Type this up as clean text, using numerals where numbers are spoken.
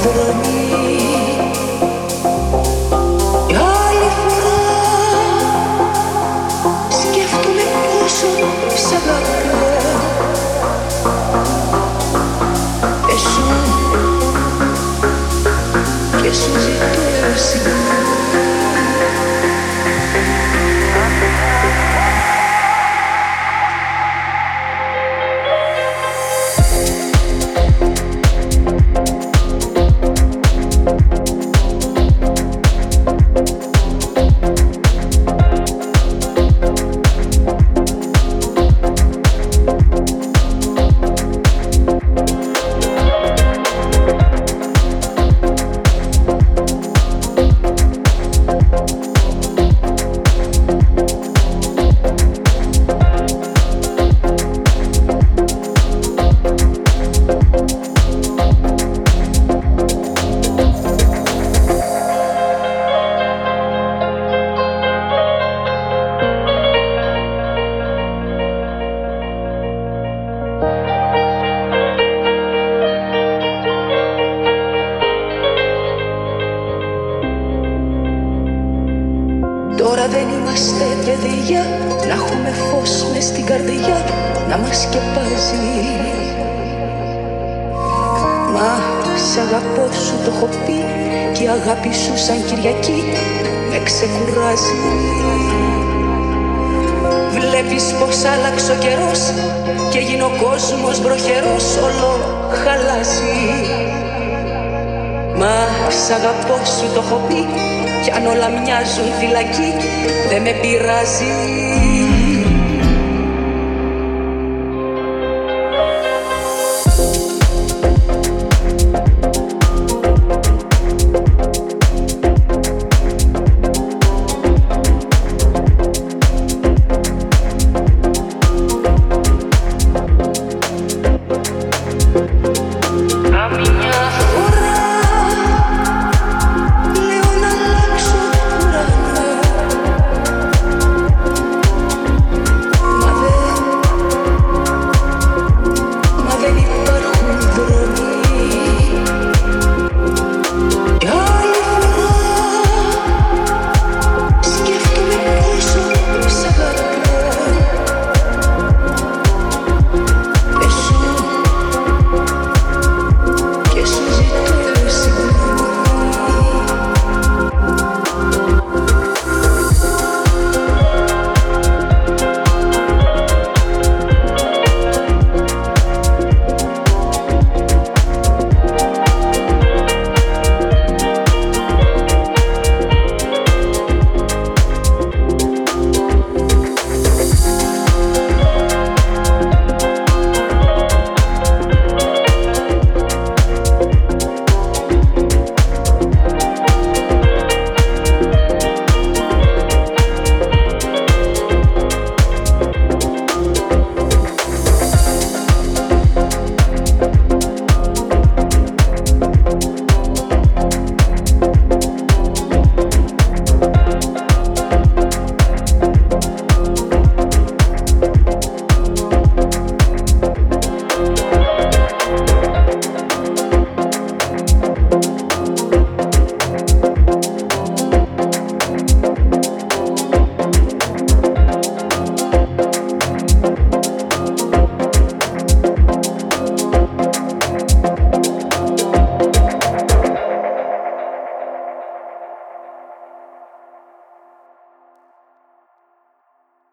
δρόμοι. Άλλη φορά σκέφτομαι πόσο σ' αγαπώ. Και σου ζητώ συγγνώμη. Τώρα δεν είμαστε παιδιά, να έχουμε φως μες στην καρδιά, να μας σκεπάζει. Μα σ' αγαπώ σου το έχω πει, και η αγάπη σου σαν Κυριακή με ξεκουράζει. Βλέπεις πως άλλαξε ο καιρός και γίνει ο κόσμος βροχερός, όλο χαλάζει. Μα σ' αγαπώ σου το έχω πει, κι αν όλα μοιάζουν φυλακή, δεν με πειράζει.